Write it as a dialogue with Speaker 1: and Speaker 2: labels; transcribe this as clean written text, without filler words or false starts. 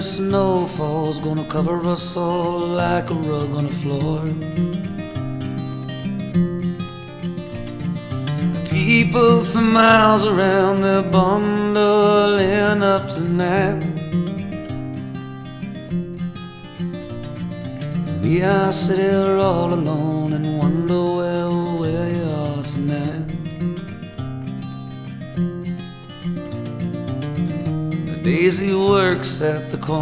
Speaker 1: Snowfall's gonna cover us all like a rug on the floor. People for miles around, they're bundling up tonight. Me, I sit here all alone and wonder where you are tonight. Daisy works at the corner.